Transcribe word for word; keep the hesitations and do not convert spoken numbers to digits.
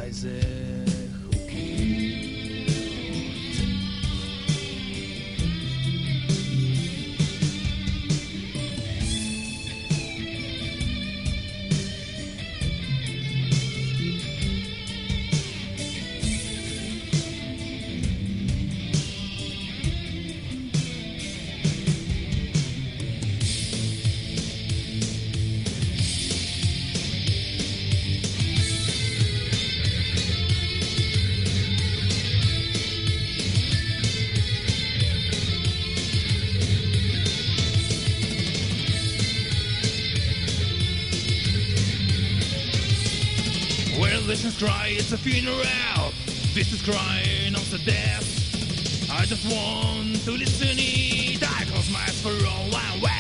איזה חוקיות. Listeners cry, it's a funeral. This is crying of the death. I just want to listen it. I close my eyes for a while.